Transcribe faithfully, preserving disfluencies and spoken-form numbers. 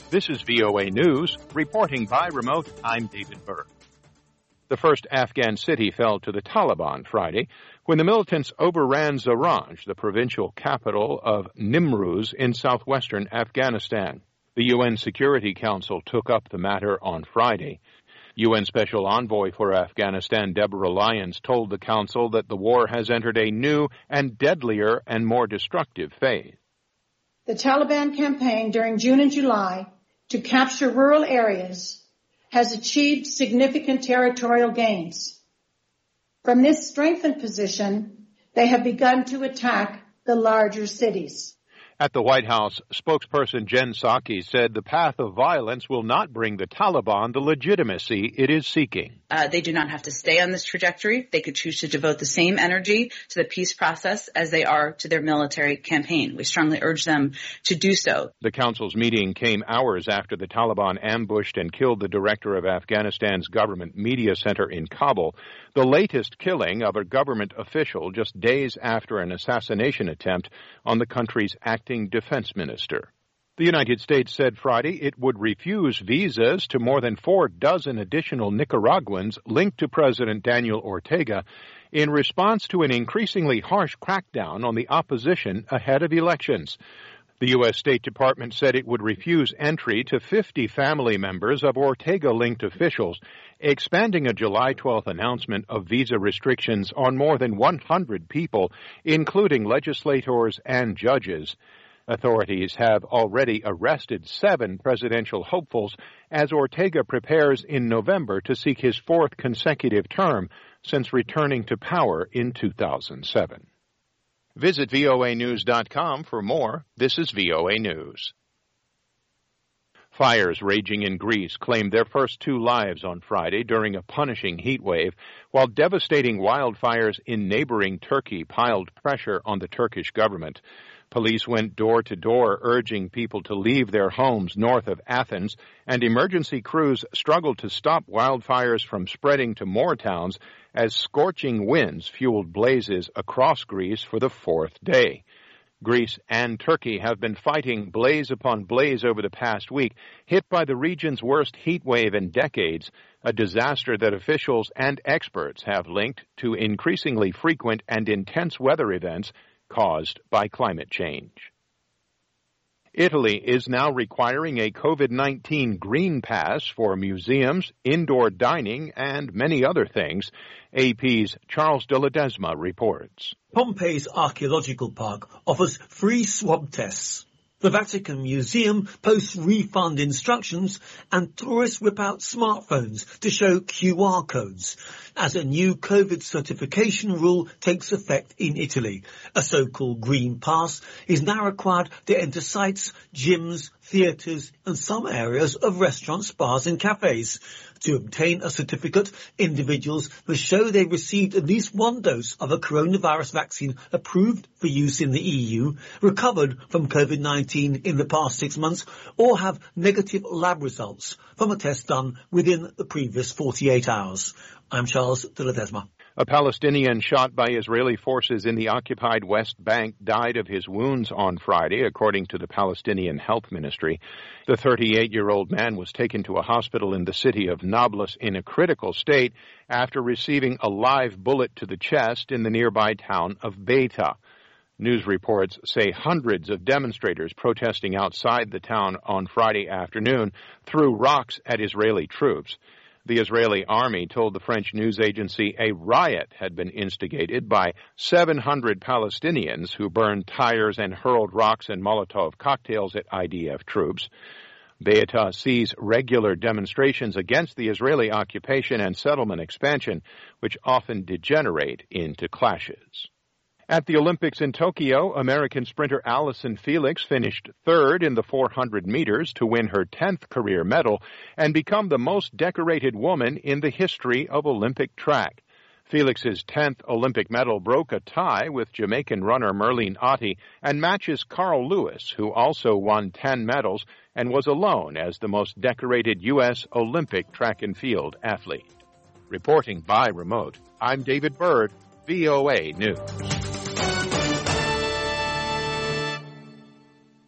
This is V O A News, reporting by remote. I'm David Berg. The first Afghan city fell to the Taliban Friday when the militants overran Zaranj, the provincial capital of Nimruz in southwestern Afghanistan. The U N Security Council took up the matter on Friday. U N Special Envoy for Afghanistan Deborah Lyons told the council that the war has entered a new and deadlier and more destructive phase. The Taliban campaign during June and July to capture rural areas has achieved significant territorial gains. From this strengthened position, they have begun to attack the larger cities. At the White House, spokesperson Jen Psaki said the path of violence will not bring the Taliban the legitimacy it is seeking. Uh, they do not have to stay on this trajectory. They could choose to devote the same energy to the peace process as they are to their military campaign. We strongly urge them to do so. The council's meeting came hours after the Taliban ambushed and killed the director of Afghanistan's government media center in Kabul, the latest killing of a government official just days after an assassination attempt on the country's acting defense minister. The United States said Friday it would refuse visas to more than four dozen additional Nicaraguans linked to President Daniel Ortega in response to an increasingly harsh crackdown on the opposition ahead of elections. The U S State Department said it would refuse entry to fifty family members of Ortega-linked officials, expanding a July twelfth announcement of visa restrictions on more than one hundred people, including legislators and judges. Authorities have already arrested seven presidential hopefuls as Ortega prepares in November to seek his fourth consecutive term since returning to power in two thousand seven. Visit V O A news dot com for more. This is V O A News. Fires raging in Greece claimed their first two lives on Friday during a punishing heat wave, while devastating wildfires in neighboring Turkey piled pressure on the Turkish government. Police went door to door urging people to leave their homes north of Athens, and emergency crews struggled to stop wildfires from spreading to more towns as scorching winds fueled blazes across Greece for the fourth day. Greece and Turkey have been fighting blaze upon blaze over the past week, hit by the region's worst heat wave in decades, a disaster that officials and experts have linked to increasingly frequent and intense weather events caused by climate change. Italy is now requiring a COVID nineteen green pass for museums, indoor dining, and many other things. A P's Charles de Ledesma reports. Pompeii's archaeological park offers free swab tests. The Vatican Museum posts refund instructions, and tourists whip out smartphones to show Q R codes as a new COVID certification rule takes effect in Italy. A so-called green pass is now required to enter sites, gyms, theatres and some areas of restaurants, bars and cafes. To obtain a certificate, individuals must show they received at least one dose of a coronavirus vaccine approved for use in the E U, recovered from COVID nineteen in the past six months, or have negative lab results from a test done within the previous forty-eight hours. I'm Charles de Ledesma. A Palestinian shot by Israeli forces in the occupied West Bank died of his wounds on Friday, according to the Palestinian Health Ministry. The thirty-eight-year-old man was taken to a hospital in the city of Nablus in a critical state after receiving a live bullet to the chest in the nearby town of Beita. News reports say hundreds of demonstrators protesting outside the town on Friday afternoon threw rocks at Israeli troops. The Israeli army told the French news agency a riot had been instigated by seven hundred Palestinians who burned tires and hurled rocks and Molotov cocktails at I D F troops. Beita sees regular demonstrations against the Israeli occupation and settlement expansion, which often degenerate into clashes. At the Olympics in Tokyo, American sprinter Allison Felix finished third in the four hundred meters to win her tenth career medal and become the most decorated woman in the history of Olympic track. Felix's tenth Olympic medal broke a tie with Jamaican runner Merlene Ottey and matches Carl Lewis, who also won ten medals and was alone as the most decorated U S Olympic track and field athlete. Reporting by remote, I'm David Byrd, V O A News.